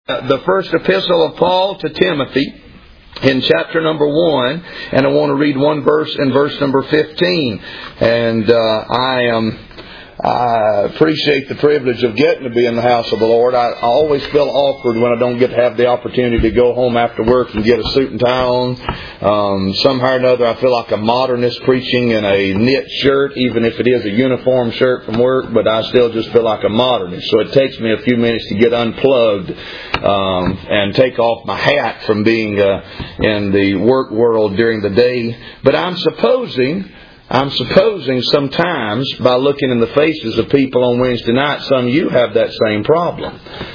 The first epistle of Paul to Timothy in chapter number 1, and I want to read one verse in verse number 15. And I appreciate the privilege of getting to be in the house of the Lord. I always feel awkward when I don't get to have the opportunity to go home after work and get a suit and tie on. Somehow or another, I feel like a modernist preaching in a knit shirt, even if it is a uniform shirt from work, but I still just feel like a modernist. So it takes me a few minutes to get unplugged and take off my hat from being in the work world during the day. But I'm supposing sometimes, by looking in the faces of people on Wednesday night, some of you have that same problem.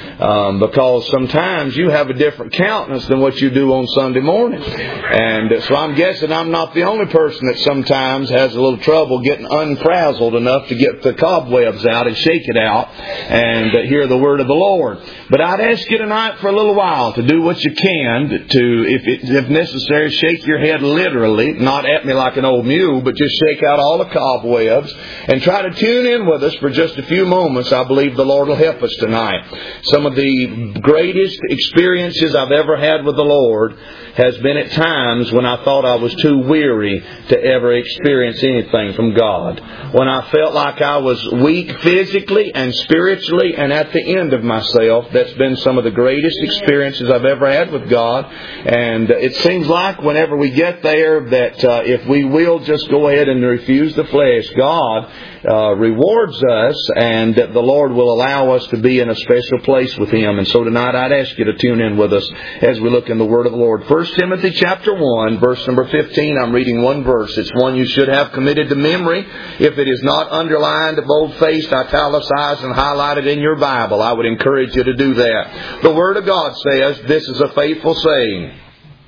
Because sometimes you have a different countenance than what you do on Sunday morning. And so I'm guessing I'm not the only person that sometimes has a little trouble getting unfrazzled enough to get the cobwebs out and shake it out and hear the word of the Lord. But I'd ask you tonight for a little while to do what you can to, if necessary, shake your head literally, not at me like an old mule, but just shake out all the cobwebs and try to tune in with us for just a few moments. I believe the Lord will help us tonight. Some of the greatest experiences I've ever had with the Lord has been at times when I thought I was too weary to ever experience anything from God. When I felt like I was weak physically and spiritually and at the end of myself. That's been some of the greatest experiences I've ever had with God. And it seems like whenever we get there that if we will just go ahead and refuse the flesh, God rewards us, and that the Lord will allow us to be in a special place with Him. And so tonight I'd ask you to tune in with us as we look in the Word of the Lord. 1 Timothy chapter 1, verse number 15. I'm reading one verse. It's one you should have committed to memory. If it is not underlined, bold-faced, italicized, and highlighted in your Bible, I would encourage you to do that. The Word of God says, this is a faithful saying.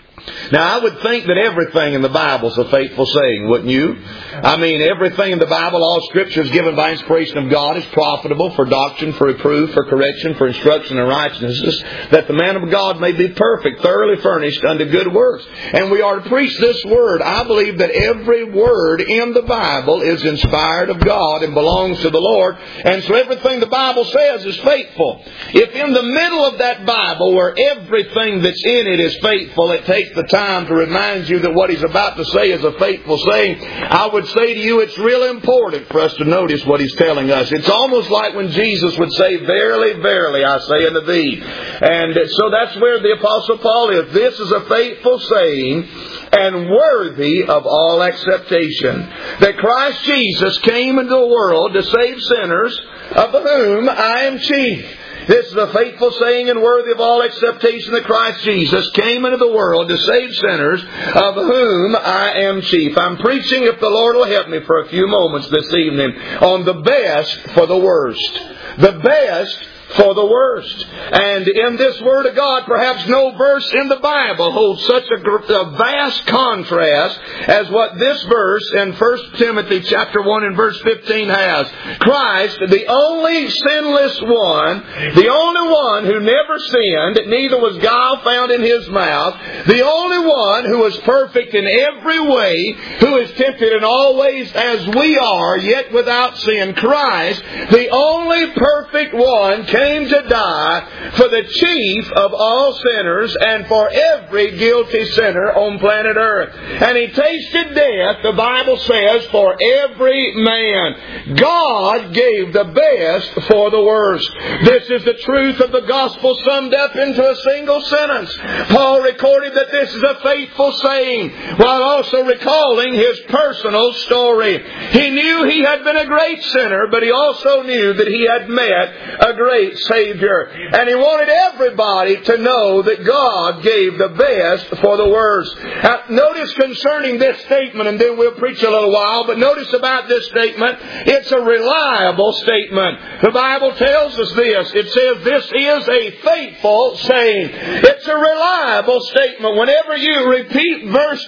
Now, I would think that everything in the Bible is a faithful saying, wouldn't you? I mean, everything in the Bible, all Scripture is given by inspiration of God, is profitable for doctrine, for reproof, for correction, for instruction in righteousness, that the man of God may be perfect, thoroughly furnished unto good works. And we are to preach this Word. I believe that every word in the Bible is inspired of God and belongs to the Lord. And so everything the Bible says is faithful. If in the middle of that Bible, where everything that's in it is faithful, it takes the time to remind you that what he's about to say is a faithful saying, I would say to you it's real important for us to notice what he's telling us. It's almost like when Jesus would say, verily, verily, I say unto thee. And so that's where the Apostle Paul is. This is a faithful saying and worthy of all acceptation, that Christ Jesus came into the world to save sinners, of whom I am chief. This is a faithful saying and worthy of all acceptation, that Christ Jesus came into the world to save sinners, of whom I am chief. I'm preaching, if the Lord will help me, for a few moments this evening on the best for the worst. The best for the worst. And in this Word of God, perhaps no verse in the Bible holds such a vast contrast as what this verse in 1 Timothy chapter 1 and verse 15 has. Christ, the only sinless one, the only one who never sinned, neither was guile found in His mouth, the only one who was perfect in every way, who is tempted in all ways as we are, yet without sin. Christ, the only perfect one, came to die for the chief of all sinners and for every guilty sinner on planet earth. And He tasted death, the Bible says, for every man. God gave the best for the worst. This is the truth of the gospel summed up into a single sentence. Paul recorded that this is a faithful saying, while also recalling his personal story. He knew he had been a great sinner, but he also knew that he had met a great Savior. And he wanted everybody to know that God gave the best for the worst. Now, notice concerning this statement, and then we'll preach a little while, but notice about this statement, it's a reliable statement. The Bible tells us this. It says this is a faithful saying. It's a reliable statement. Whenever you repeat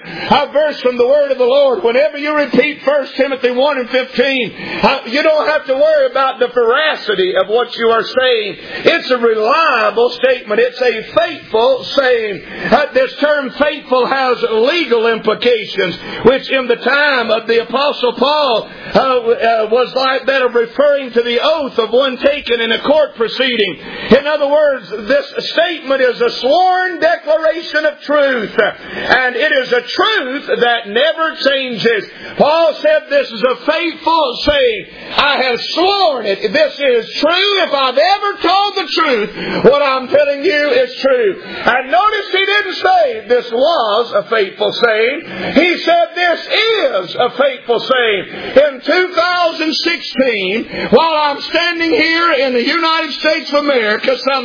a verse from the Word of the Lord, whenever you repeat 1 Timothy 1 and 15, you don't have to worry about the veracity of what you are saying. saying. It's a reliable statement. It's a faithful saying. This term faithful has legal implications, which in the time of the Apostle Paul was like that of referring to the oath of one taken in a court proceeding. In other words, this statement is a sworn declaration of truth, and it is a truth that never changes. Paul said this is a faithful saying. I have sworn it. This is true. If I've ever told the truth, what I'm telling you is true. And notice he didn't say this was a faithful saying. He said this is a faithful saying. In 2016, while I'm standing here in the United States of America, some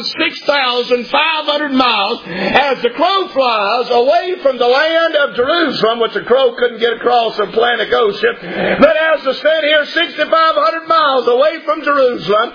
6,500 miles, as the crow flies away from the land of Jerusalem, which the crow couldn't get across the Atlantic Ocean, but as I stand here 6,500 miles away from Jerusalem,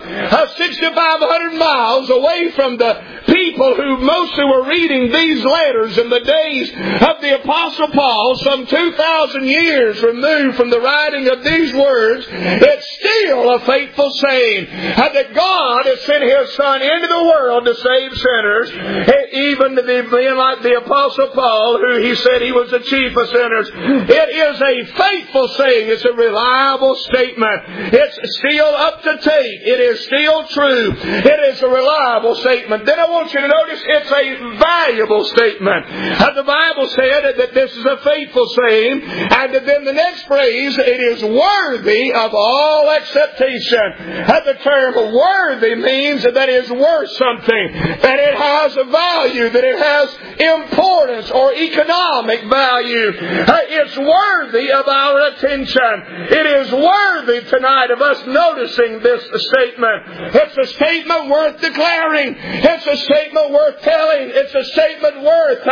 6,500 miles away from the people who mostly were reading these letters in the days of the Apostle Paul, some 2,000 years removed from the writing of these words, it's still a faithful saying that God has sent His Son into the world to save sinners, even to being like the Apostle Paul, who he said he was the chief of sinners. It is a faithful saying. It's a reliable statement. It's still up to date. It is still true. It is a reliable statement. Then I want you to notice it's a valuable statement. The Bible said that this is a faithful saying, and then the next phrase, it is worthy of all acceptation. The term worthy means that it is worth something, that it has a value, that it has importance or economic value. It's worthy of our attention. It is worthy tonight of us noticing this statement. It's a statement worth declaring. It's a statement worth telling. It's a statement worth,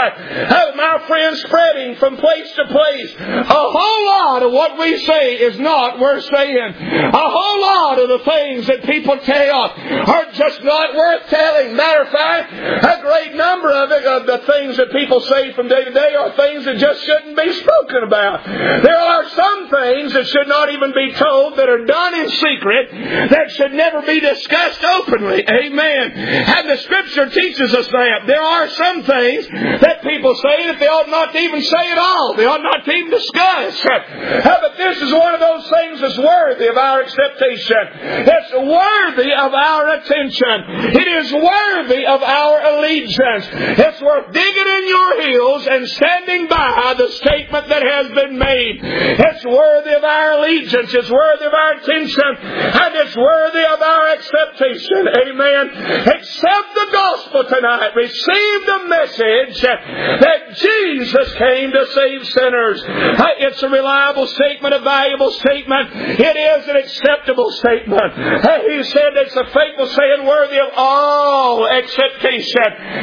my friends, spreading from place to place. A whole lot of what we say is not worth saying. A whole lot of the things that people tell are just not worth telling. Matter of fact, a great number of the things that people say from day to day are things that just shouldn't be spoken about. There are some things that should not even be told, that are done in secret, that should never be discussed openly. Amen. And the Scripture teaches us that. There are some things that people say that they ought not to even say at all. They ought not to even discuss. But this is one of those things that's worthy of our acceptation. It's worthy of our attention. It is worthy of our allegiance. It's worth digging in your heels and standing by the statement that has been made. It's worthy of our allegiance. It's worthy of our attention. And it's worthy of our acceptation. Amen. Accept the gospel tonight. Receive the message that Jesus came to save sinners. It's a reliable statement, a valuable statement. It is an acceptable statement. He said it's a faithful saying worthy of all acceptation.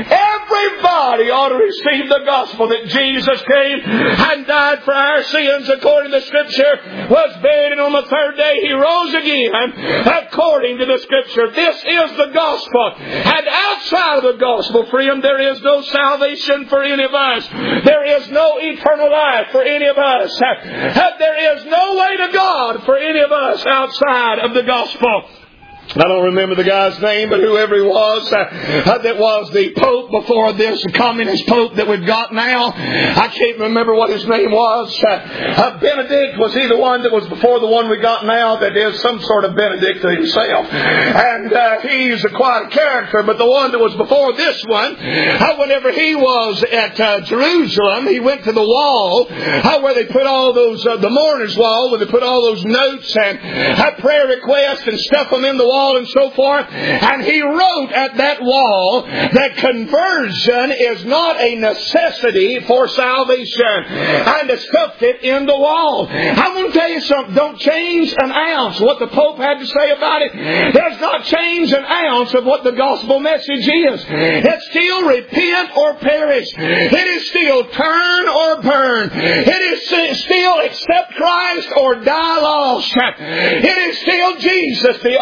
Everybody ought to receive the gospel that Jesus came and died for our sins according to the Scripture, was buried, and on the third day He rose again according to the Scripture. This is the gospel. And outside of the gospel, friend, there is no salvation for any of us. There is no eternal life for any of us. There is no way to God for any of us outside of the gospel. I don't remember the guy's name, but whoever he was, that was the Pope before this communist Pope that we've got now. I can't remember what his name was. Benedict, was he the one that was before the one we got now that is some sort of Benedict himself? And he's quite a character, but the one that was before this one, whenever he was at Jerusalem, he went to the wall where they put all those, the mourner's wall, where they put all those notes and prayer requests and stuff them in the wall and so forth. And he wrote at that wall that conversion is not a necessity for salvation, and stuffed it in the wall. I'm going to tell you something. Don't change an ounce what the Pope had to say about it. Does not change an ounce of what the gospel message is. It's still repent or perish. It is still turn or burn. It is still accept Christ or die lost. It is still Jesus, the only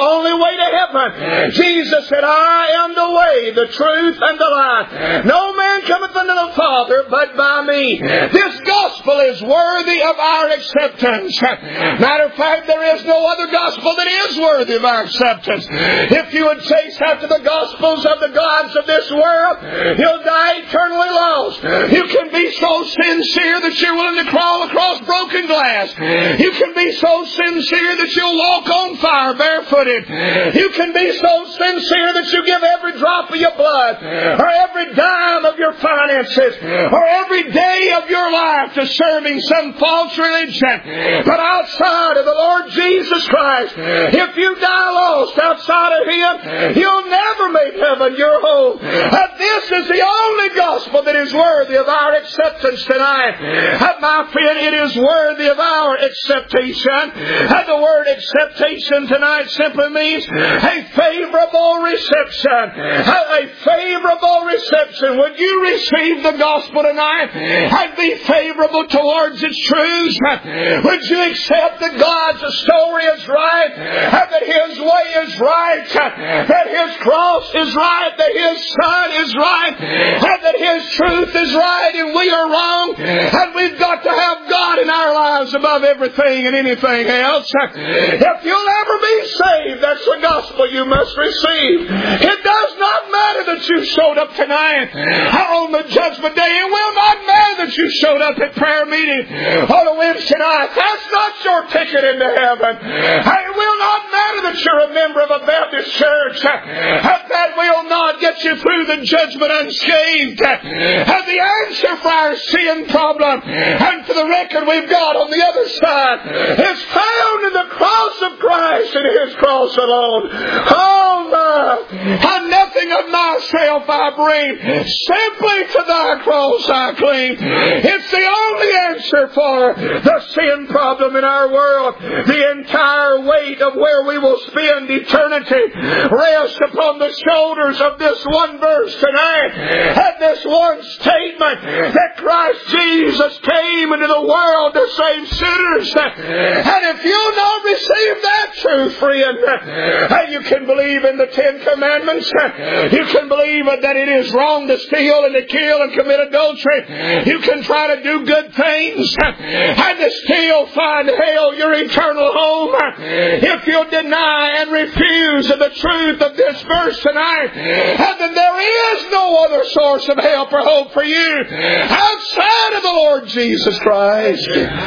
way to heaven. Jesus said, I am the way, the truth, and the life. No man cometh unto the Father but by me. This gospel is worthy of our acceptance. Matter of fact, there is no other gospel that is worthy of our acceptance. If you would chase after the gospels of the gods of this world, you'll die eternally lost. You can be so sincere that you're willing to crawl across broken glass. You can be so sincere that you'll walk on fire barefooted. You can be so sincere that you give every drop of your blood, or every dime of your finances, or every day of your life to serving some false religion. But outside of the Lord Jesus Christ, if you die lost outside of Him, you'll never make heaven your home. This is the only gospel that is worthy of our acceptance tonight. My friend, it is worthy of our acceptation. The word acceptation tonight simply means a favorable reception. A favorable reception. Would you receive the gospel tonight and be favorable towards its truths? Would you accept that God's story is right, that His way is right, that His cross is right, that His Son is right, and that His truth is right and we are wrong, and we've got to have God in our lives above everything and anything else? If you'll ever be saved, that's the gospel you must receive. It does not matter that you showed up tonight on the judgment day. It will not matter that you showed up at prayer meeting on a Wednesday night. That's not your ticket into heaven. It will not matter that you're a member of a Baptist church. That will not get you through the judgment unscathed. The answer for our sin problem and for the record we've got on the other side is found in the cross of Christ and His cross alone. Oh my! And nothing of myself I bring, simply to Thy cross I cling. It's the only answer for the sin problem in our world. The entire weight of where we will spend eternity rests upon the shoulders of this one verse tonight, and this one statement that Christ Jesus came into the world to save sinners. And if you'll not receive that truth, friend, you can believe in the Ten Commandments. You can believe that it is wrong to steal and to kill and commit adultery. You can try to do good things and to still find hell your eternal home. If you deny and refuse the truth of this verse tonight, then there is no other source of help or hope for you outside of the Lord Jesus Christ.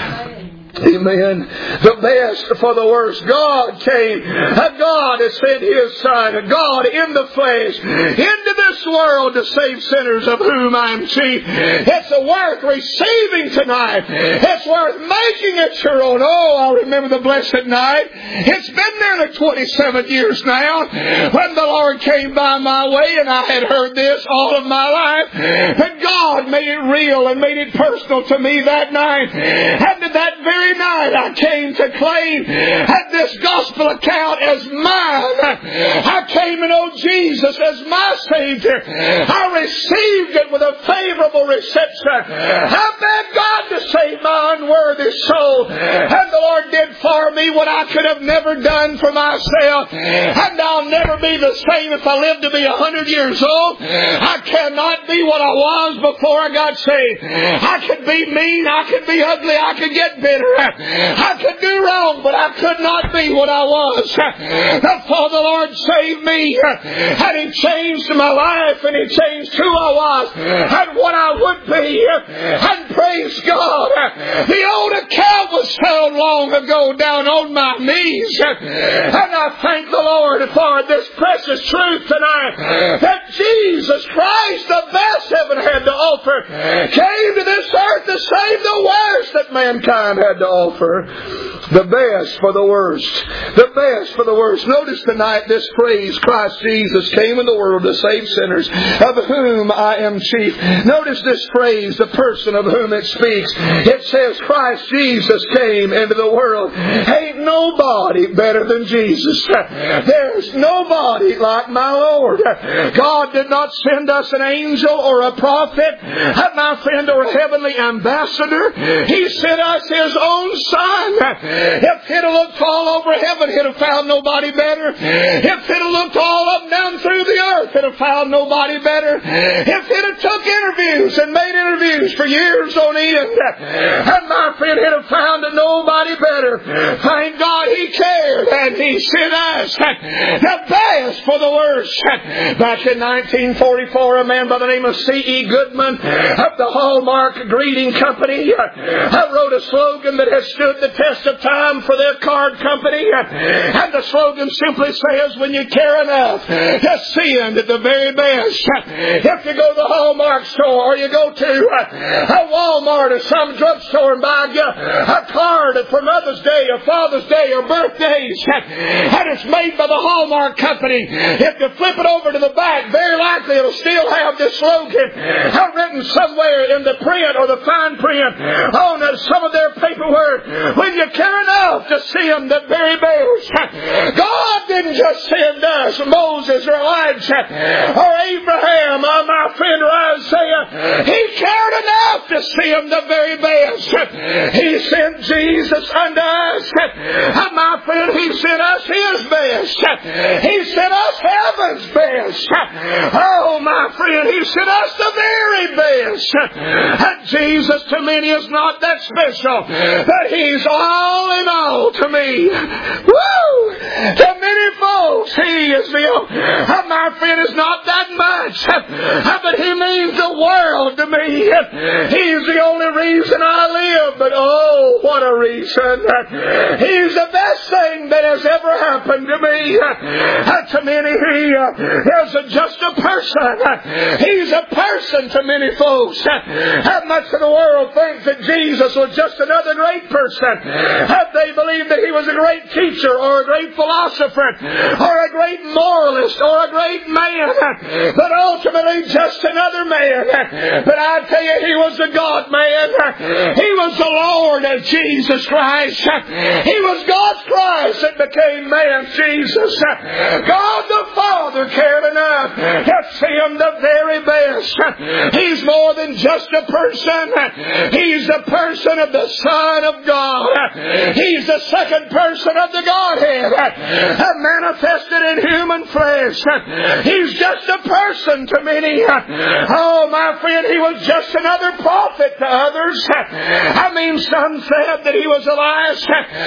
Amen. The best for the worst. God came. God has sent His Son. God in the flesh into this world to save sinners, of whom I am chief. It's worth receiving tonight. It's worth making it your own. Oh, I remember the blessed night. It's been nearly 27 years now when the Lord came by my way, and I had heard this all of my life. But God made it real and made it personal to me that night. And to that very night I came to claim this gospel account as mine. I came to know Jesus as my Savior. I received it with a favorable reception. I begged God to save my unworthy soul. And the Lord did for me what I could have never done for myself. And I'll never be the same if I live to be 100 years old. I cannot be what I was before I got saved. I could be mean. I could be ugly. I could get bitter. I could do wrong, but I could not be what I was. Before the Lord saved me, and He changed my life, and He changed who I was, and what I would be. And praise God, the old account was settled long ago down on my knees. And I thank the Lord for this precious truth tonight, that Jesus Christ, the best heaven had to offer, came to this earth to save the worst that mankind had to offer. The best for the worst. The best for the worst. Notice tonight this phrase, Christ Jesus came in the world to save sinners, of whom I am chief. Notice this phrase, the person of whom it speaks. It says Christ Jesus came into the world. Ain't nobody better than Jesus. There's nobody like my Lord. God did not send us an angel or a prophet, my friend, or a heavenly ambassador. He sent us His own Son. If he'd have looked all over heaven, he'd have found nobody better. If he'd have looked all up and down through the earth, he'd have found nobody better. If he'd have took interviews and made interviews for years on end, and my friend, he'd have found nobody better. Thank God he cared, and he sent us the best for the worst. Back in 1944, a man by the name of C.E. Goodman of the Hallmark Greeting Company wrote a slogan that has stood the test of time for their card company. And the slogan simply says, when you care enough to send the very best. If you go to the Hallmark store, or you go to a Walmart or some drugstore and buy a card for Mother's Day or Father's Day or birthdays, and it's made by the Hallmark Company, if you flip it over to the back, very likely it'll still have this slogan written somewhere in the print or the fine print on some of their paperwork. When you care enough to send the very best. God didn't just send us Moses or Elijah or Abraham, my friend, or Isaiah. He cared enough to send the very best. He sent Jesus unto us. My friend, He sent us His best. He sent us heaven's best. Oh, my friend, He sent us the very best. And Jesus to many is not that special, but He's all in all to me. Woo! To many folks, He is my friend, is not that much, but He means the world to me. He's the only reason I live, but oh, what a reason. He's the best thing that has ever happened to me. To many, He is just a person. He's a person to many folks. How much of the world thinks that Jesus was just another great person? They believe that He was a great teacher or a great philosopher or a great moralist or a great man, but ultimately just another man. But I tell you, He was the God-man. He was the Lord of Jesus Christ. He was God's Christ that became man, Jesus. God the Father cared enough to send the very best. He's more than just a person. He's the person of the Son of God. He's the second person of the Godhead, manifested in human flesh. He's just a person to many. Oh, my friend, He was just another prophet to others. I mean, some said that He was Elias.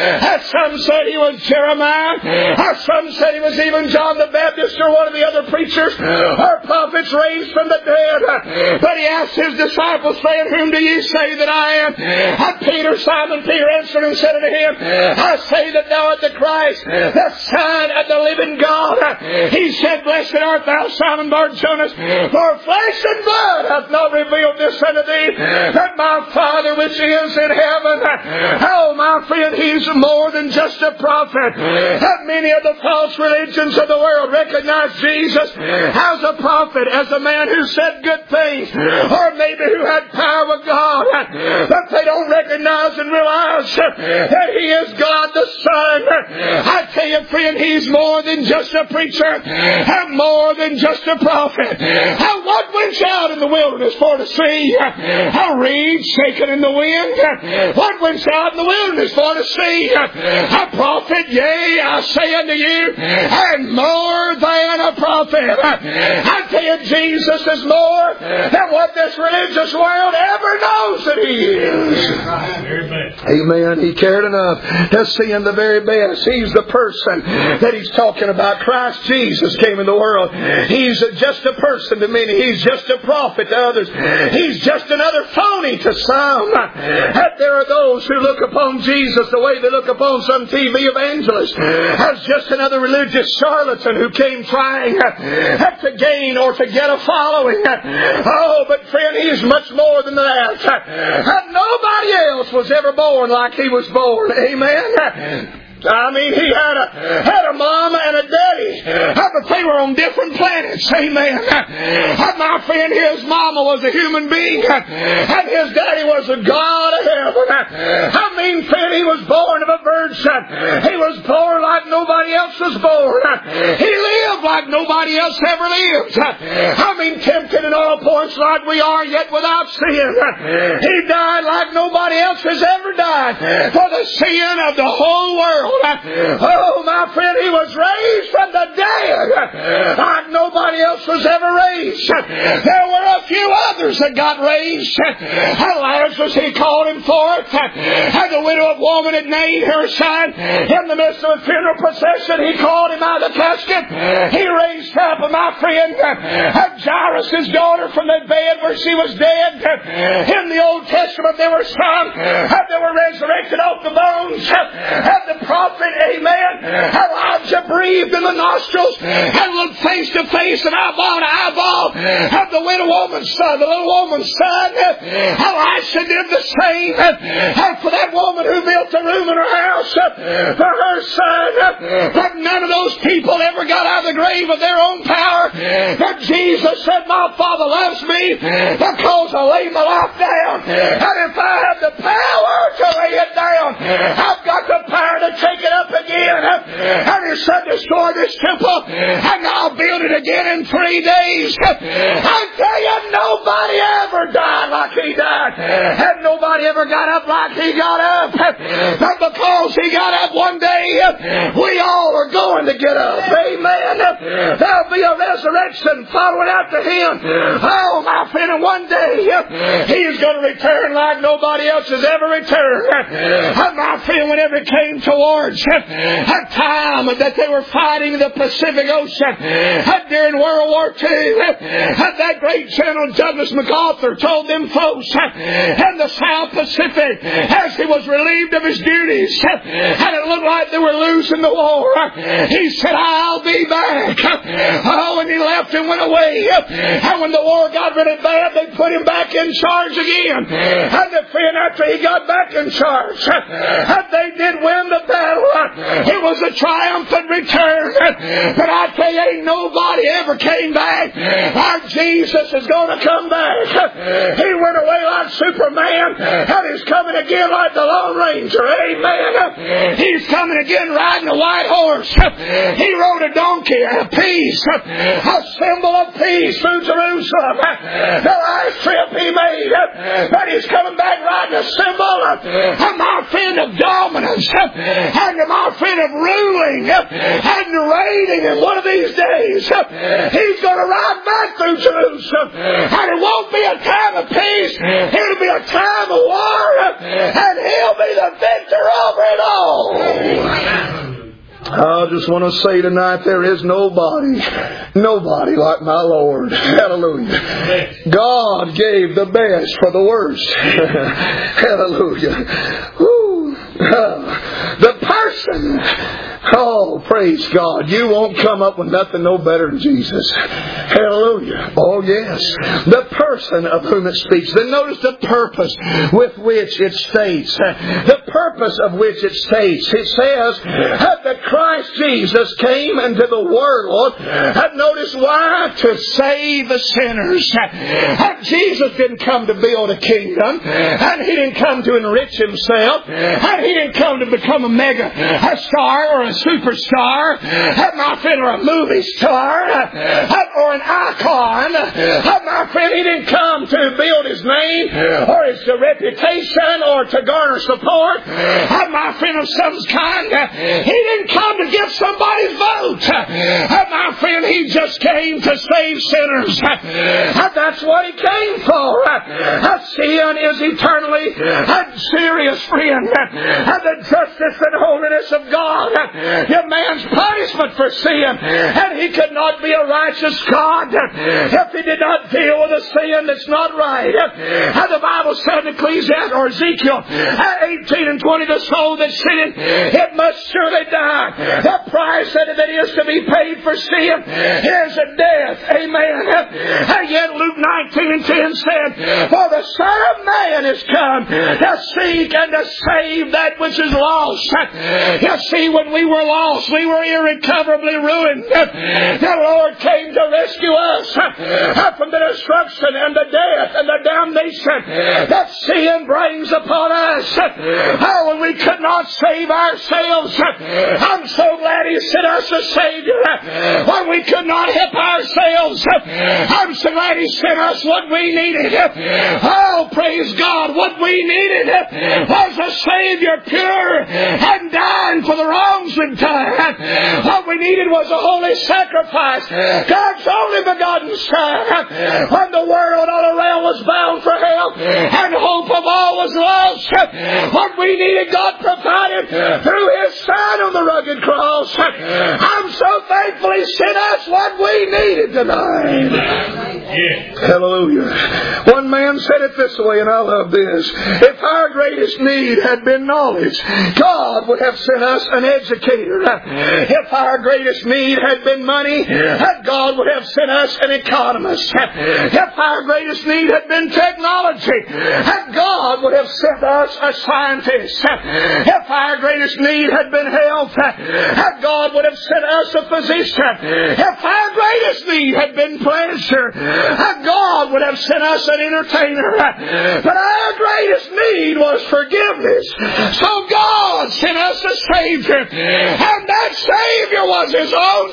Some said He was Jeremiah. Some said He was even John the Baptist or one of the other preachers or prophets raised from the dead. But He asked His disciples, saying, whom do ye say that I am? And Simon Peter answered and said unto Him, I say that thou art the Christ, the Son of the living God. He said, blessed art thou, Simon Bar-Jonas, for flesh and blood hath not revealed this unto thee, but my Father which is in heaven. Oh, my friend, He's more than just a prophet. Many of the false religions of the world recognize Jesus as a prophet, as a man who said good things, or maybe who had power with God, but they don't recognize and realize that He is God the Son. I tell you, friend, He's more than just a preacher, and more than just a prophet. What went out in the wilderness for to see? A reed shaken in the wind. What went out in the wilderness for to see? A prophet, yea, I say unto you, and more than a prophet. I tell you, Jesus is more than what this religious world ever knows that He is. Amen. He cared enough to see in the very best. He's the person that He's talking about. Christ Jesus came in the world. He's just a person to many. He's just a prophet to others. He's just another phony to some. And there are those who look upon Jesus the way they look upon some TV evangelist, as just another religious charlatan who came trying to gain or to get a following. Oh, but friend, He's much more than that. And nobody else was ever born like He was born. Amen. I mean, he had a mom and a daddy, but they were on different planets. Amen. My friend, his mama was a human being, and his daddy was the God of heaven. I mean, friend, he was born of a virgin. He was born like nobody else was born. He lived like nobody else ever lived. I mean, tempted in all points like we are, yet without sin. He died like nobody else has ever died for the sin of the whole world. Oh, my friend, he was raised from the dead like nobody else was ever raised. There were a few others that got raised. Lazarus, he called him forth. And the widow of woman had named her son. In the midst of a funeral procession, he called him out of the casket. He raised up, my friend, Jairus' daughter from the bed where she was dead. In the Old Testament, there were some that were resurrected off the bones. And the prophet, amen, Elijah breathed in the nostrils and looked face to face and eyeball to eyeball of the widow woman's son, the little woman's son. Elisha did the same. And for that woman who built a room in her house for her son, but none of those people ever got out of the grave of their own power. But Jesus said, my Father loves me because I lay my life down. And if I have the power to lay it down, I've got the power to take it up again. And he said, destroy this temple and I'll build it again in 3 days. I tell you, nobody ever died like he died. And nobody ever got up like he got up. But because he got up one day, we all are going to get up. Amen. There'll be a resurrection following after him. Oh, my friend, and one day he's going to return like nobody else has ever returned. And my friend, whenever it came towards a time that they were fighting the Pacific Ocean during World War II, that great General Douglas MacArthur told them folks in the South Pacific as he was relieved of his duties and it looked like they were losing the war, he said, I'll be back. Oh, and he left and went away. And when the war got really bad, they put him back in charge again. And the friend, after he got back in charge, they did win the battle. It was a triumphant return. But I tell you, ain't nobody ever came back like Jesus is going to come back. He went away like Superman, and he's coming again like the Lone Ranger. Amen. He's coming again riding a white horse. He rode a donkey, a peace, a symbol of peace through Jerusalem. The last trip he made. But he's coming back riding a symbol of my friend of dominance and my friend of ruling and reigning. And one of these days he's going to ride back through Jerusalem, and it won't be a time of peace, it'll be a time of war, and he'll be the victor over it all. I just want to say tonight, there is nobody like my Lord. Hallelujah. God gave the best for the worst. Hallelujah. Woo. The person, oh, praise God, you won't come up with nothing no better than Jesus. Hallelujah. Oh, yes. The person of whom it speaks. Then notice the purpose with which it states. The purpose of which it states. It says that Christ Jesus came into the world. Notice why? To save the sinners. Jesus didn't come to build a kingdom. And He didn't come to enrich Himself. And He didn't come to become a star or a superstar. My friend, or a movie star. Or an icon. My friend, He didn't come to build His name or His reputation or to garner support. My friend, of some kind. He didn't come to get somebody's vote. My friend, He just came to save sinners. That's what He came for. Sin is eternally serious, friend. The justice and holiness of God Your man's punishment for sin. And He could not be a righteous God if He did not deal with a sin that's not right. And the Bible said in Ecclesiastes or Ezekiel 18 and 20, the soul that sinneth, it must surely die. The price that is to be paid for sin is a death. Amen. And yet Luke 19 and 10 said, for the Son of Man is come to seek and to save that which is lost. You see, when we were lost, we were irrecoverably ruined. The Lord came to rescue us from the destruction and the death and the damnation that sin brings upon us. Oh, when we could not save ourselves, I'm so glad He sent us a Savior. When we could not help ourselves, I'm so glad He sent us what we needed. Oh, praise God, what we needed was a Savior, pure and dying for the wrongs we've done. What we needed was a holy sacrifice, God's only begotten Son. When the world all around was bound for hell and hope of all was lost, what we needed God provided through His Son on the rugged cross. I'm so thankful He sent us what we needed tonight. Yeah. Hallelujah. One man said it this way, and I love this. If our greatest need had been knowledge, God would have sent us an educator. If our greatest need had been money, God would have sent us an economist. If our greatest need had been technology, God would have sent us a scientist. If our greatest need had been health, God would have sent us a physician. If our greatest need had been pleasure, God would have sent us an entertainer. But our greatest need was forgiveness. So God sent us a Savior. And that Savior was His own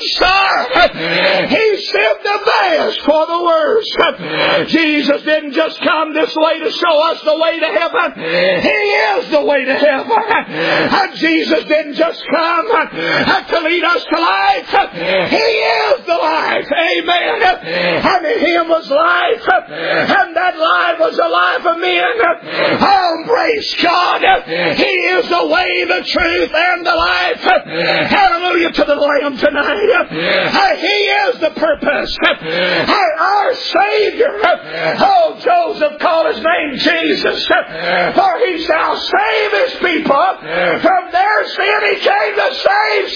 Son. He sent the best for the worst. Jesus didn't just come this way to show us the way to heaven. He is the way to heaven. And Jesus didn't just come to lead us to life. He is the life. Amen. And in Him was life. And that life was the life of men. Oh, praise God. He is the way, the truth, and the life. Hallelujah to the Lamb tonight. He is the purpose. Our Savior. Oh, Joseph called His name Jesus. For He shall save His people from their sin. He came to save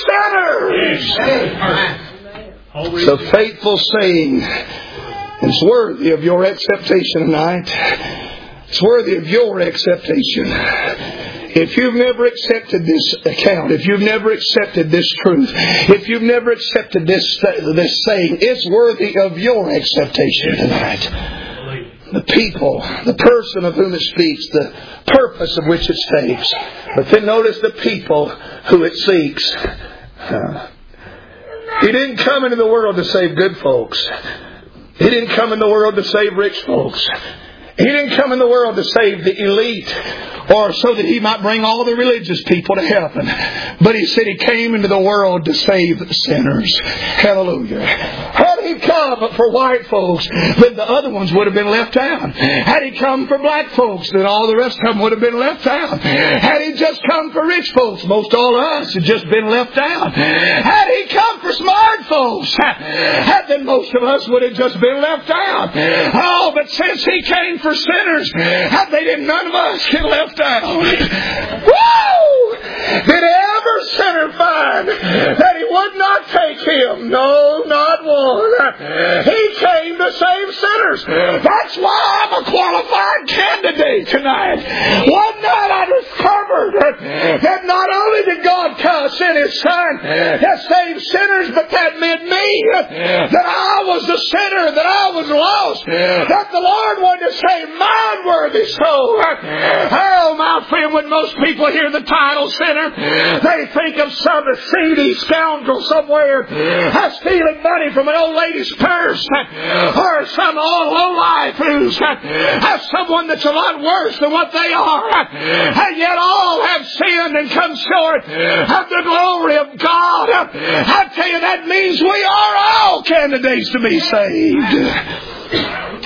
sinners. It's a faithful saying. It's worthy of your acceptation tonight. It's worthy of your acceptation. If you've never accepted this account, if you've never accepted this truth, if you've never accepted this saying, it's worthy of your acceptation tonight. The people, the person of whom it speaks, the purpose of which it states. But then notice the people who it seeks. He didn't come into the world to save good folks. He didn't come in the world to save rich folks. He didn't come in the world to save the elite or so that He might bring all the religious people to heaven. But He said He came into the world to save sinners. Hallelujah. Had He come for white folks, then the other ones would have been left out. Had He come for black folks, then all the rest of them would have been left out. Had He just come for rich folks, most all of us had just been left out. Had He come for smart folks, then most of us would have just been left out. Oh, but since He came for sinners, none of us get left out. Woo! Did ever sinner find that He would not take him? No, not one. He came to save sinners. That's why I'm a qualified candidate tonight. One night I discovered that not only did God send His Son to save sinners, but that meant me. That I was the sinner, that I was lost, that the Lord wanted to save my unworthy soul. Oh, my friend, when most people hear the title sinner, they think of some seedy scoundrel somewhere stealing money from an old lady's purse, or some old lowlife who's someone that's a lot worse than what they are. And yet all have sinned and come short of the glory of God. I tell you, that means we are all candidates to be saved.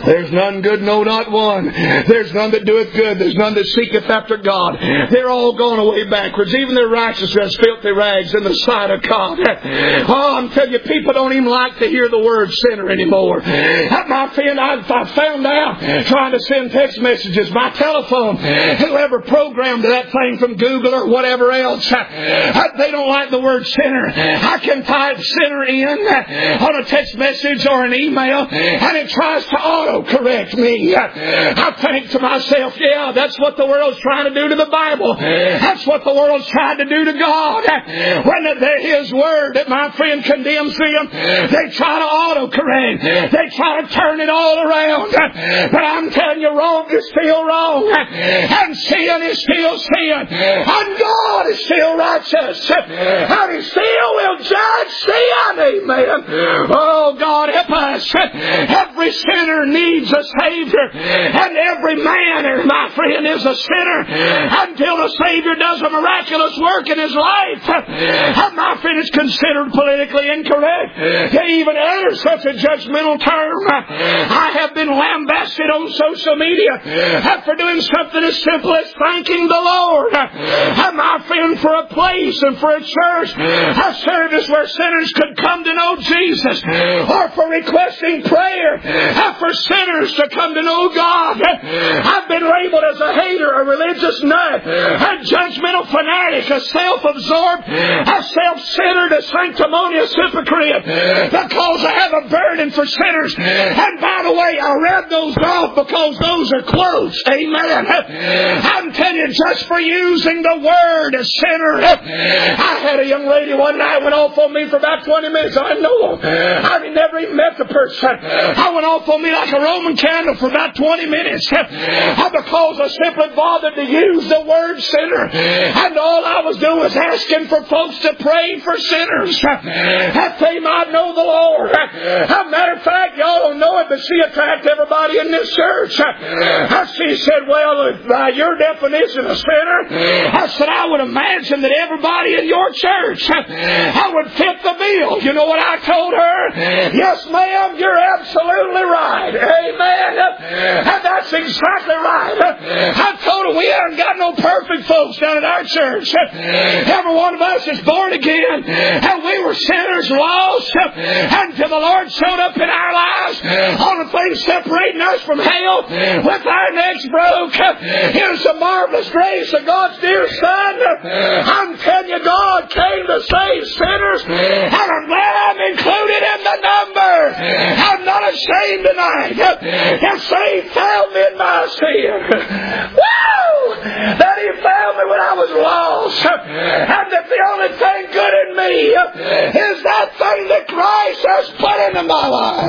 There's none good, no, not one. There's none that doeth good. There's none that seeketh after God. They're all gone away backwards. Even their righteousness is filthy rags in the sight of God. Oh, I'm telling you, people don't even like to hear the word sinner anymore. My friend, I found out trying to send text messages, my telephone, whoever programmed that thing from Google or whatever else, they don't like the word sinner. I can type sinner in on a text message or an email, and it tries to auto-correct me. I think to myself, yeah, that's what the world's trying to do to the Bible. That's what the world's trying to do to God. When His Word, that my friend condemns them, they try to auto-correct. They try to turn it all around. But I'm telling you, wrong is still wrong. And sin is still sin. And God is still righteous. And He still will judge sin. Amen. Oh, God help us. Every sinner needs a Savior. And every man, my friend, is a sinner until the Savior does a miraculous work in his life. And my friend, is considered politically incorrect to even utter such a judgmental term. I have been lambasted on social media for doing something as simple as thanking the Lord. And my friend, for a place and for a church, a service where sinners could come to know Jesus, or for requesting prayer for sinners to come to know God. I've been labeled as a hater, a religious nut, a judgmental fanatic, a self-absorbed, a self-centered, a sanctimonious hypocrite, because I have a burden for sinners. And by the way, I read those off because those are quotes. Amen. I'm telling you, just for using the word sinner. I had a young lady one night went off on me for about 20 minutes. I know her. I never even met the person. I went off on me like a Roman candle for about 20 minutes. Because I simply bothered to use the word sinner. And all I was doing was asking for folks to pray for sinners, that they might know the Lord. As a matter of fact, y'all don't know it, but she attacked everybody in this church. She said, well, by your definition of sinner, I said, I would imagine that everybody in your church I would fit the bill. You know what I told her? Yes, ma'am, you're absolutely right. Amen. And that's exactly right. I told her we haven't got no perfect folks down at our church. Every one of us is born again, and we were sinners, lost, until the Lord showed up in our lives on the thing separating us from hell, with our necks broke. Here's the marvelous grace of God's dear Son. I'm telling you, God came to save sinners, and I'm included in the number. I'm not ashamed tonight to say He found me in my sin. Woo! That He found me when I was lost, and that the only thing good in me is that thing that Christ has put into my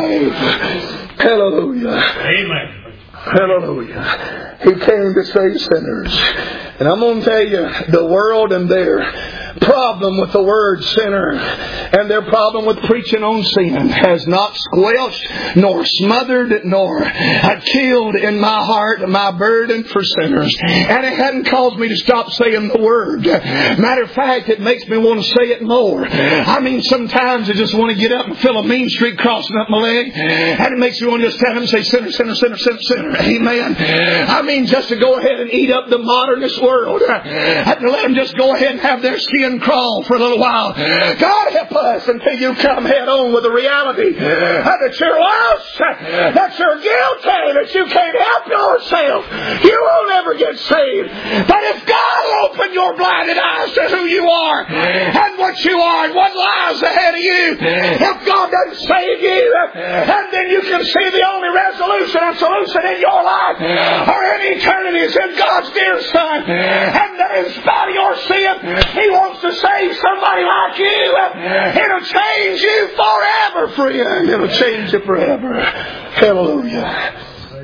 life. Hallelujah. Amen. Hallelujah. He came to save sinners. And I'm going to tell you, the world and their problem with the word sinner and their problem with preaching on sin has not squelched nor smothered nor killed in my heart my burden for sinners. And it hadn't caused me to stop saying the word. Matter of fact, it makes me want to say it more. I mean, sometimes I just want to get up and feel a mean streak crossing up my leg, and it makes me want to just stand up and say sinner, sinner, sinner, sinner, sinner. Amen. I mean, just to go ahead and eat up the modernist world, and to let them just go ahead and have their skin crawl for a little while. God help us until you come head on with the reality that you're lost, that you're guilty, that you can't help yourself. You will never get saved. But if God will open your blinded eyes to who you are and what you are and what lies ahead of you, if God doesn't save you, and then you can see the only resolution and solution in your life or in eternity is in God's dear Son, and that in spite of your sin, He wants to save somebody like you. It'll change you forever, friend. It'll change you forever. Hallelujah.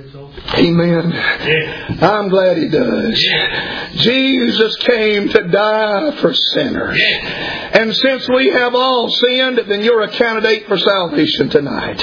Amen. I'm glad He does. Jesus came to die for sinners. And since we have all sinned, then you're a candidate for salvation tonight.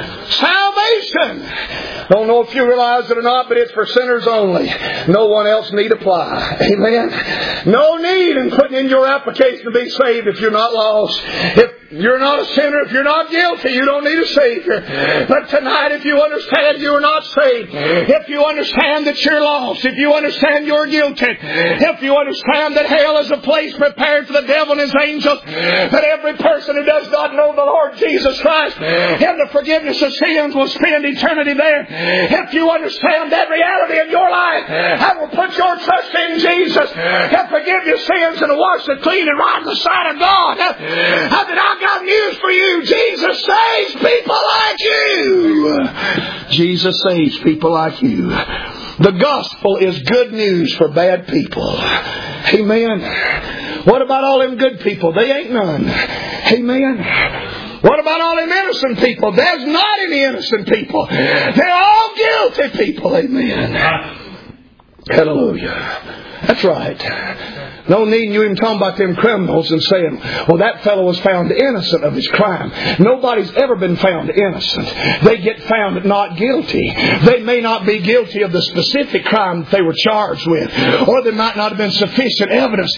Salvation! Don't know if you realize it or not, but it's for sinners only. No one else need apply. Amen. No need in putting in your application to be saved if you're not lost. You're not a sinner. If you're not guilty, you don't need a Savior. But tonight, if you understand you're not saved, if you understand that you're lost, if you understand you're guilty, if you understand that hell is a place prepared for the devil and his angels, that every person who does not know the Lord Jesus Christ and the forgiveness of sins will spend eternity there. If you understand that reality in your life, I will put your trust in Jesus and forgive your sins and wash it clean and right in the sight of God. I've got news for you. Jesus saves people like you. Jesus saves people like you. The gospel is good news for bad people. Amen. What about all them good people? They ain't none. Amen. What about all them innocent people? There's not any innocent people. They're all guilty people. Amen. Hallelujah. That's right. No need you even talking about them criminals and saying, well, that fellow was found innocent of his crime. Nobody's ever been found innocent. They get found not guilty. They may not be guilty of the specific crime that they were charged with. Or there might not have been sufficient evidence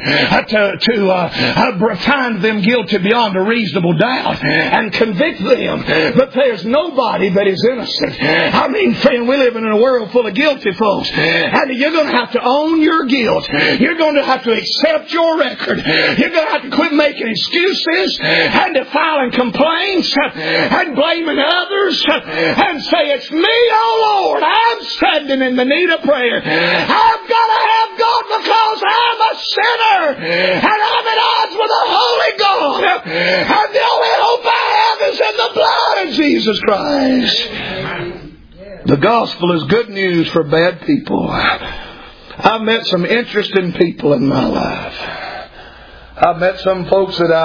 to find them guilty beyond a reasonable doubt and convict them. But there's nobody that is innocent. I mean, friend, we live in a world full of guilty folks. And you're going to have to own your guilt. You're going to have to accept your record. You're going to have to quit making excuses and to filing complaints and blaming others and say, it's me, oh Lord, I'm standing in the need of prayer. I've got to have God because I'm a sinner and I'm at odds with the Holy God. And the only hope I have is in the blood of Jesus Christ. The gospel is good news for bad people. I've met some interesting people in my life. I've met some folks that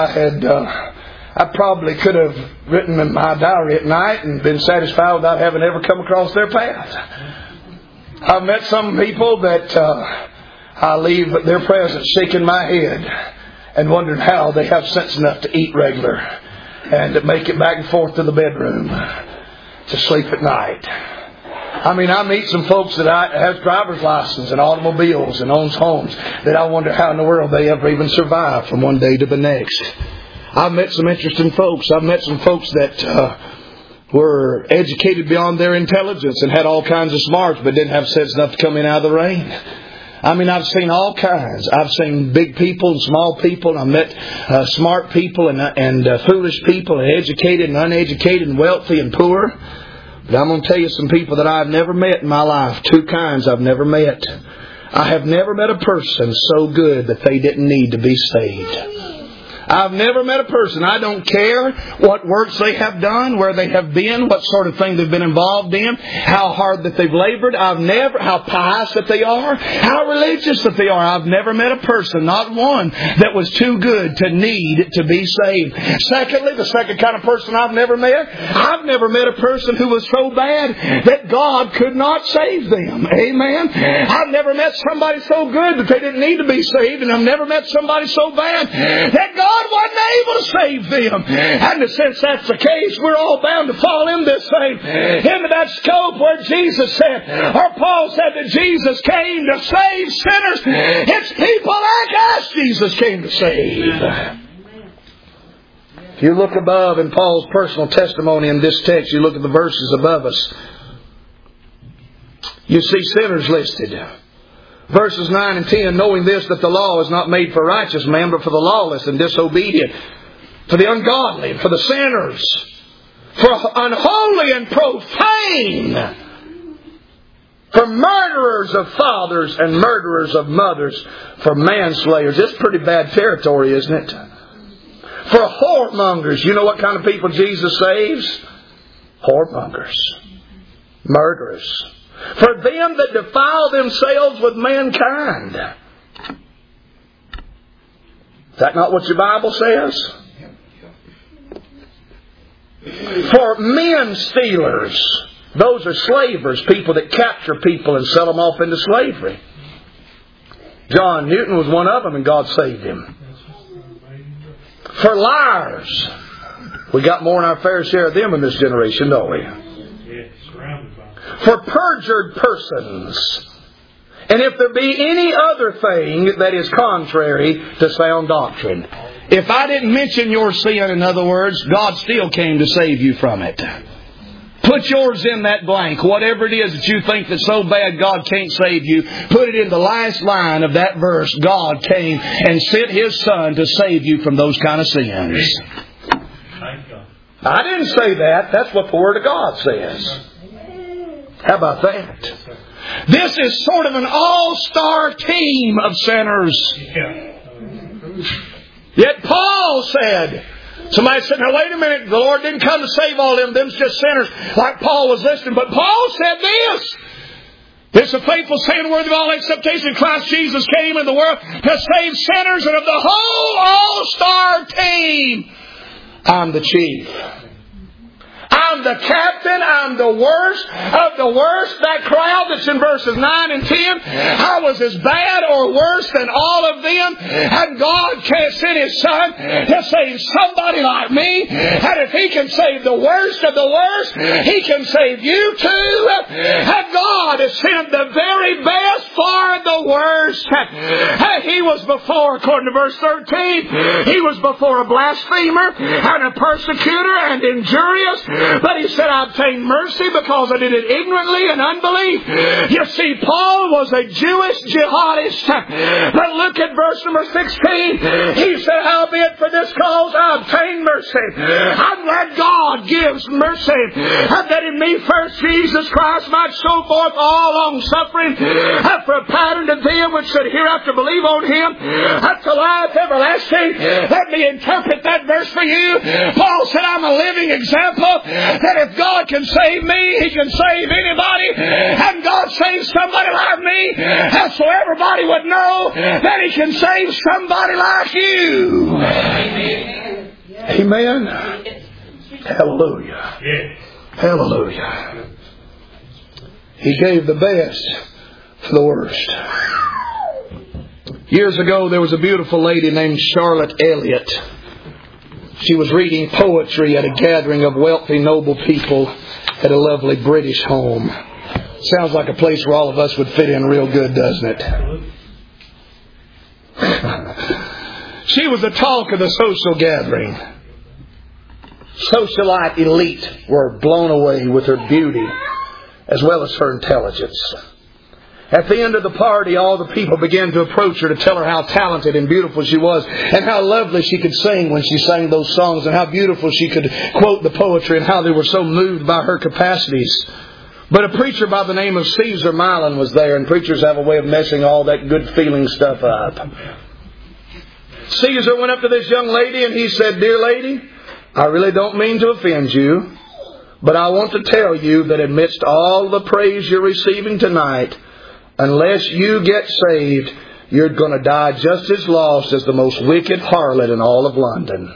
I probably could have written in my diary at night and been satisfied without having ever come across their path. I've met some people that I leave their presence shaking my head and wondering how they have sense enough to eat regular and to make it back and forth to the bedroom to sleep at night. I mean, I meet some folks that have driver's license and automobiles and owns homes that I wonder how in the world they ever even survive from one day to the next. I've met some interesting folks. I've met some folks that were educated beyond their intelligence and had all kinds of smarts but didn't have sense enough to come in out of the rain. I mean, I've seen all kinds. I've seen big people and small people. I've met smart people and foolish people and educated and uneducated and wealthy and poor. But I'm going to tell you some people that I've never met in my life. Two kinds I've never met. I have never met a person so good that they didn't need to be saved. I've never met a person. I don't care what works they have done, where they have been, what sort of thing they've been involved in, how hard that they've labored. How pious that they are, how religious that they are. I've never met a person, not one, that was too good to need to be saved. Secondly, the second kind of person I've never met a person who was so bad that God could not save them. Amen. I've never met somebody so good that they didn't need to be saved, and I've never met somebody so bad that God wasn't able to save them. And since that's the case, we're all bound to fall into this thing, into that scope where Jesus said, or Paul said that Jesus came to save sinners. It's people like us Jesus came to save. If you look above in Paul's personal testimony in this text, you look at the verses above us, you see sinners listed. Verses 9 and 10, knowing this, that the law is not made for righteous men, but for the lawless and disobedient, for the ungodly, for the sinners, for unholy and profane, for murderers of fathers and murderers of mothers, for manslayers. It's pretty bad territory, isn't it? For whoremongers. You know what kind of people Jesus saves? Whoremongers. Murderers. For them that defile themselves with mankind. Is that not what your Bible says? For men stealers. Those are slavers, people that capture people and sell them off into slavery. John Newton was one of them, and God saved him. For liars. We got more than our fair share of them in this generation, don't we? For perjured persons. And if there be any other thing that is contrary to sound doctrine. If I didn't mention your sin, in other words, God still came to save you from it. Put yours in that blank. Whatever it is that you think that's so bad God can't save you, put it in the last line of that verse. God came and sent His Son to save you from those kind of sins. I didn't say that. That's what the Word of God says. How about that? This is sort of an all-star team of sinners. Yet Paul said, somebody said, now wait a minute, the Lord didn't come to save all them. Them's just sinners, like Paul was listening. But Paul said this. This is a faithful saying, worthy of all acceptation. Christ Jesus came in the world to save sinners, and of the whole all-star team, I'm the chief. I'm the captain. I'm the worst of the worst. That crowd that's in verses 9 and 10, I was as bad or worse than all of them. And God sent His Son to save somebody like me. And if He can save the worst of the worst, He can save you too. And God has sent the very best for the worst. He was before, according to verse 13, He was before a blasphemer and a persecutor and injurious. But He said, I obtained mercy because I did it ignorantly and unbelief. You see, Paul was a Jewish jihadist. But look at verse number 16. He said, howbeit for this cause I obtained mercy. I'm glad God gives mercy. And that in me first Jesus Christ might show forth all long suffering for a pattern to them which should hereafter believe on Him unto life everlasting. Let me interpret that verse for you. Paul said, I'm a living example that if God can save me, He can save anybody. And God saves somebody like me, and so everybody would know that He can save somebody like you. Amen. Amen. Hallelujah. Hallelujah. He gave the best for the worst. Years ago, there was a beautiful lady named Charlotte Elliott. She was reading poetry at a gathering of wealthy, noble people at a lovely British home. Sounds like a place where all of us would fit in real good, doesn't it? She was the talk of the social gathering. Socialite elite were blown away with her beauty as well as her intelligence. At the end of the party, all the people began to approach her to tell her how talented and beautiful she was, and how lovely she could sing when she sang those songs, and how beautiful she could quote the poetry, and how they were so moved by her capacities. But a preacher by the name of Caesar Milan was there, and preachers have a way of messing all that good feeling stuff up. Caesar went up to this young lady and he said, Dear lady, I really don't mean to offend you, but I want to tell you that amidst all the praise you're receiving tonight, unless you get saved, you're going to die just as lost as the most wicked harlot in all of London.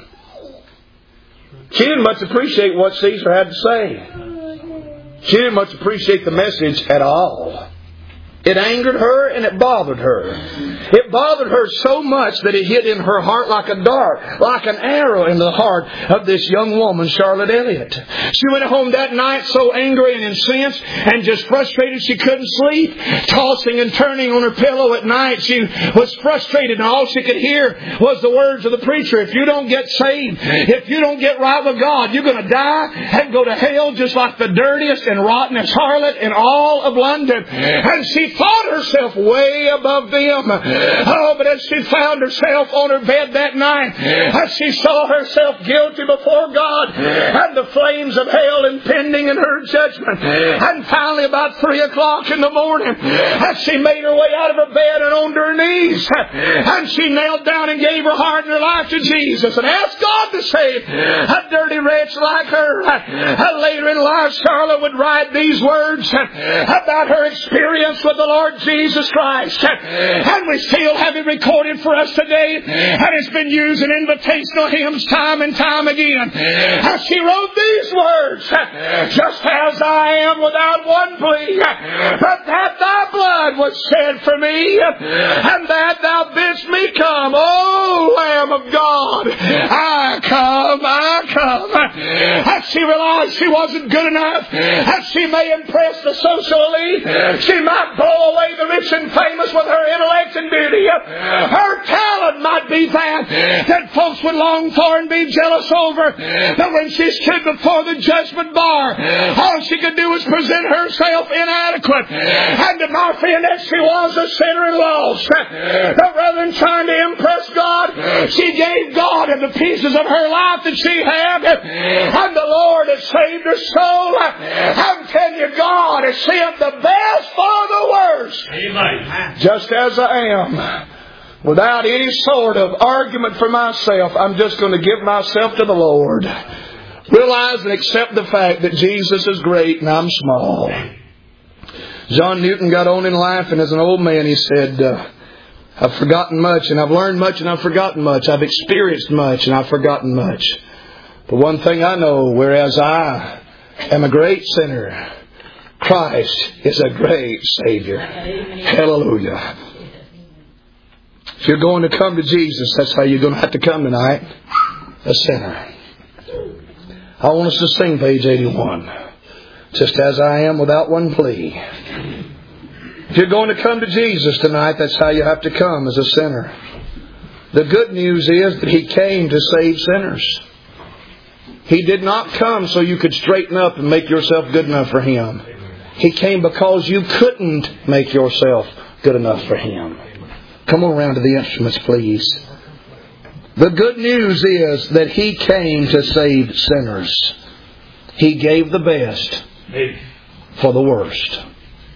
She didn't much appreciate what Caesar had to say. She didn't much appreciate the message at all. It angered her and it bothered her. It bothered her so much that it hit in her heart like a dart, like an arrow in the heart of this young woman, Charlotte Elliott. She went home that night so angry and incensed and just frustrated she couldn't sleep. Tossing and turning on her pillow at night, she was frustrated, and all she could hear was the words of the preacher. If you don't get saved, if you don't get right with God, you're going to die and go to hell just like the dirtiest and rottenest harlot in all of London. And she thought herself way above them. Oh, but as she found herself on her bed that night, as she saw herself guilty before God, and the flames of hell impending in her judgment, and finally about 3 o'clock in the morning, as she made her way out of her bed and on her knees, and she knelt down and gave her heart and her life to Jesus, and asked God to save a dirty wretch like her. Later in life, Charlotte would write these words about her experience with the Lord Jesus Christ. And we still have it recorded for us today. And it's been used in invitational hymns time and time again. As she wrote these words, just as I am without one plea, but that thy blood was shed for me, and that thou bidst me come, O Lamb of God, I come, I come. of. That she realized she wasn't good enough. That she may impress the social elite. She might blow away the rich and famous with her intellect and beauty. Her talent might be that folks would long for and be jealous over. But when she stood before the judgment bar, all she could do was present herself inadequate. And to my friend, that she was a sinner and lost. But rather than trying to impress God, she gave God in the pieces of her life that she had. And the Lord has saved her soul. I'm telling you, God has sent the best for the worst. Amen. Just as I am. Without any sort of argument for myself, I'm just going to give myself to the Lord. Realize and accept the fact that Jesus is great and I'm small. John Newton got on in life, and as an old man he said, I've forgotten much, and I've learned much, and I've forgotten much. I've experienced much, and I've forgotten much. But one thing I know, whereas I am a great sinner, Christ is a great Savior. Hallelujah. If you're going to come to Jesus, that's how you're going to have to come tonight. A sinner. I want us to sing page 81. Just as I am without one plea. If you're going to come to Jesus tonight, that's how you have to come, as a sinner. The good news is that He came to save sinners. He did not come so you could straighten up and make yourself good enough for Him. He came because you couldn't make yourself good enough for Him. Come on around to the instruments, please. The good news is that He came to save sinners. He gave the best for the worst.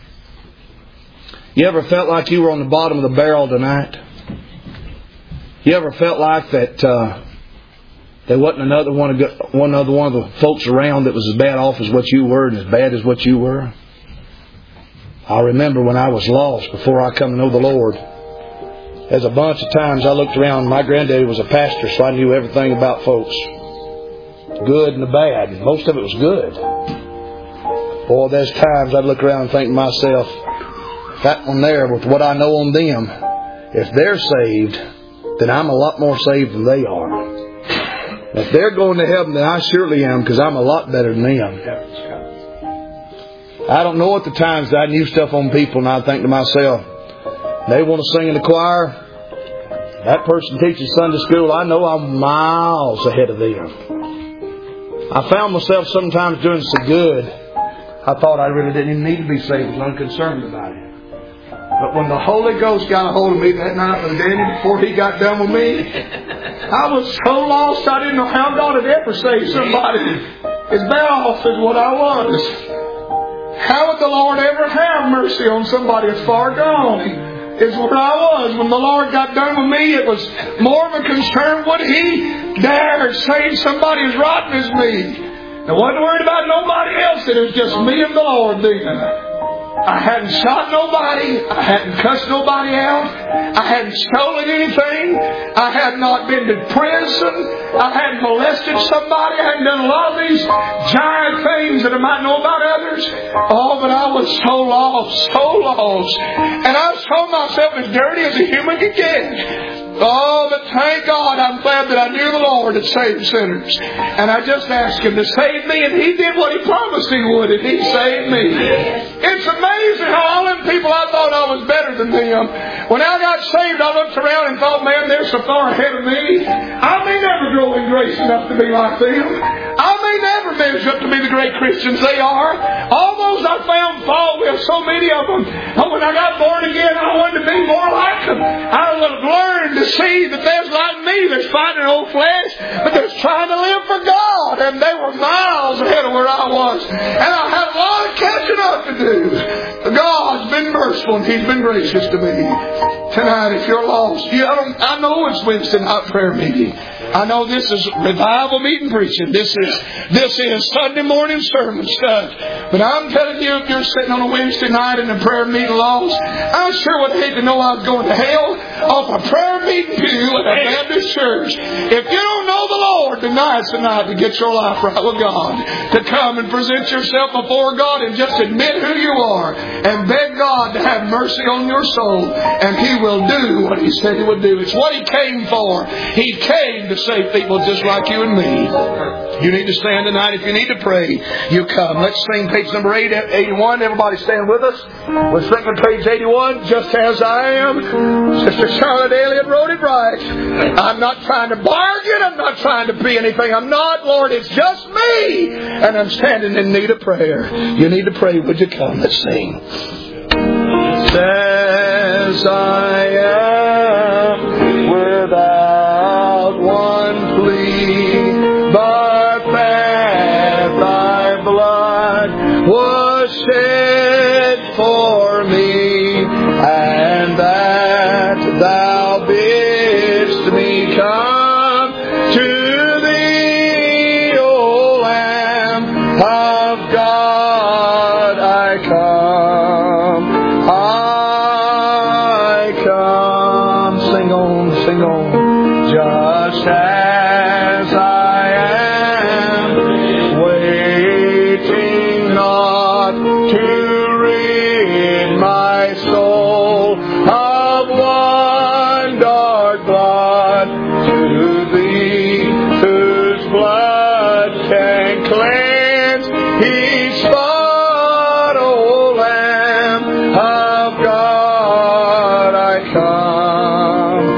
You ever felt like you were on the bottom of the barrel tonight? You ever felt like that there wasn't another one of the folks around that was as bad off as what you were and as bad as what you were? I remember when I was lost before I come to know the Lord. There's a bunch of times I looked around. My granddaddy was a pastor, so I knew everything about folks. Good and the bad. Most of it was good. Boy, there's times I'd look around and think to myself, that one there, with what I know on them, if they're saved, then I'm a lot more saved than they are. If they're going to heaven, then I surely am, because I'm a lot better than them. I don't know at the times that I knew stuff on people, and I think to myself, they want to sing in the choir. That person teaches Sunday school. I know I'm miles ahead of them. I found myself sometimes doing so good, I thought I really didn't even need to be saved. I was unconcerned about it. But when the Holy Ghost got a hold of me that night with Danny before he got done with me, I was so lost I didn't know how God had ever saved somebody as bad off as what I was. How would the Lord ever have mercy on somebody as far gone is where I was. When the Lord got done with me, it was more of a concern, would He dare save somebody as rotten as me? I wasn't worried about nobody else. It was just me and the Lord then. I hadn't shot nobody. I hadn't cussed nobody out. I hadn't stolen anything. I had not been to prison. I hadn't molested somebody. I hadn't done a lot of these giant things that I might know about others. Oh, but I was so lost, so lost. And I saw myself as dirty as a human could get. Oh, but thank God, I'm glad that I knew the Lord had saved sinners. And I just asked Him to save me, and He did what He promised He would, and He saved me. It's amazing how all them people I thought I was better than them. When I got saved, I looked around and thought, man, they're so far ahead of me. I may never grow in grace enough to be like them. I may never measure up to be the great Christians they are. All those I found fault with, so many of them. But when I got born again, I wanted to be more like them. I learned to see that there's like me that's fighting old flesh, but that's trying to live for God. And they were miles ahead of where I was. And I had a lot of catching up to do. God's been merciful and He's been gracious to me. Tonight, if you're lost, I know it's Wednesday night prayer meeting. I know this is revival meeting preaching. This is Sunday morning sermon stuff. But I'm telling you, if you're sitting on a Wednesday night in a prayer meeting lost, I sure would hate to know I was going to hell. off a prayer meeting pew at a Baptist church. If you don't know the Lord, tonight's the night to get your life right with God. To come and present yourself before God and just admit who you are. And beg God to have mercy on your soul. And He will do what He said He would do. It's what He came for. He came to save people just like you and me. You need to stand tonight. If you need to pray, you come. Let's sing page number 81. Everybody stand with us. We're singing page 81, Just As I Am. Sister Charlotte Elliott wrote it right. I'm not trying to bargain. I'm not trying to be anything. I'm not, Lord. It's just me. And I'm standing in need of prayer. You need to pray. Would you come? Let's sing. As I am, without one plea, but that Thy blood was shed for me, and that Thou bidst me come to Thee, O Lamb of God, I come, I come. Sing on, sing on. Just as I am, waiting not to rid my soul of one dark blood, to Thee whose blood can cleanse each spot, O Lamb of God, I come,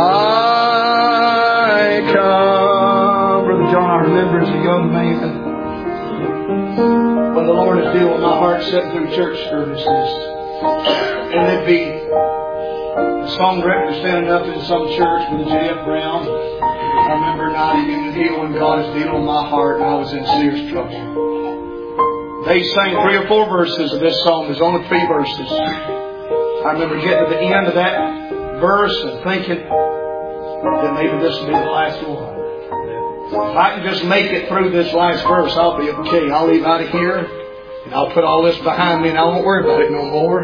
I come. Brother John, I remember as a young man, when the Lord is dealing with my heart sitting through church services, and there'd be a song director standing up in some church with a J.F. Brown. I remember a night in Hill when God is dealing with my heart and I was in serious trouble. They sang 3 or 4 verses of this song. There's only 3 verses. I remember getting to the end of that verse and thinking that maybe this will be the last one. If I can just make it through this last verse, I'll be okay. I'll leave out of here and I'll put all this behind me and I won't worry about it no more.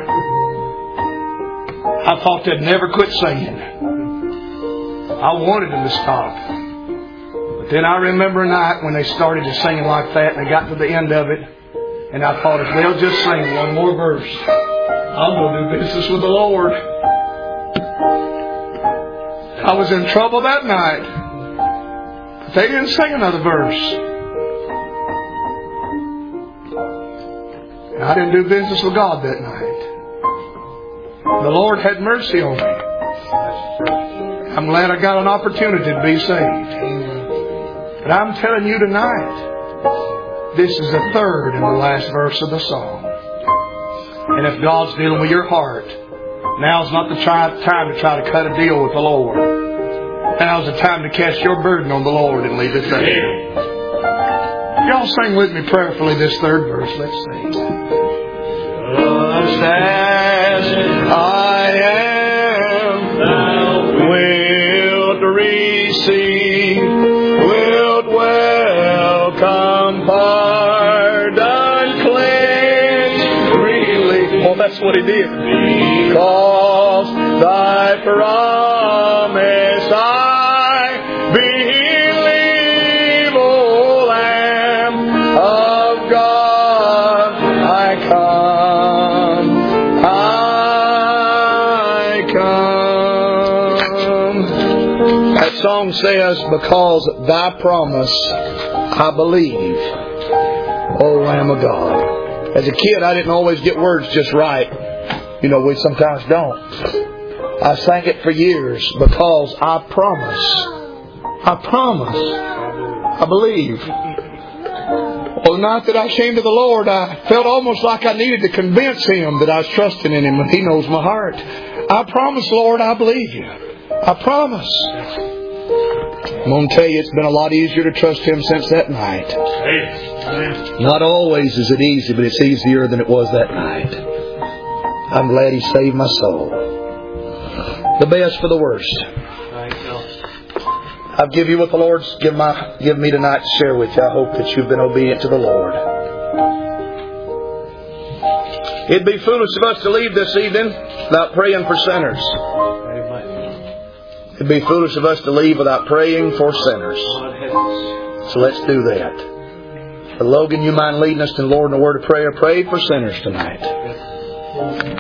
I thought they'd never quit singing. I wanted them to stop. But then I remember a night when they started to sing like that and they got to the end of it. And I thought, if they'll just sing one more verse, I'll go do business with the Lord. I was in trouble that night. But they didn't sing another verse. And I didn't do business with God that night. The Lord had mercy on me. I'm glad I got an opportunity to be saved. But I'm telling you tonight, this is the third and the last verse of the song. And if God's dealing with your heart, now's not the time to try to cut a deal with the Lord. Now's the time to cast your burden on the Lord and leave it there. Y'all sing with me prayerfully this third verse. Let's sing. Just as I am, Thou wilt receive, wilt welcome, pardon, cleanse, freely. Oh, that's what He did. Because Thy promise I believe, O Lamb of God, I come, I come. That song says, because Thy promise I believe, O Lamb of God. As a kid, I didn't always get words just right. You know, we sometimes don't. I sang it for years because I promise, I believe. Well, the night that I came to the Lord, I felt almost like I needed to convince Him that I was trusting in Him and He knows my heart. I promise, Lord, I believe You. I promise. I'm going to tell you, it's been a lot easier to trust Him since that night. Not always is it easy, but it's easier than it was that night. I'm glad He saved my soul. The best for the worst. I've given you what the Lord's given me tonight to share with you. I hope that you've been obedient to the Lord. It'd be foolish of us to leave this evening without praying for sinners. It'd be foolish of us to leave without praying for sinners. So let's do that. But Logan, you mind leading us to the Lord in a word of prayer? Pray for sinners tonight.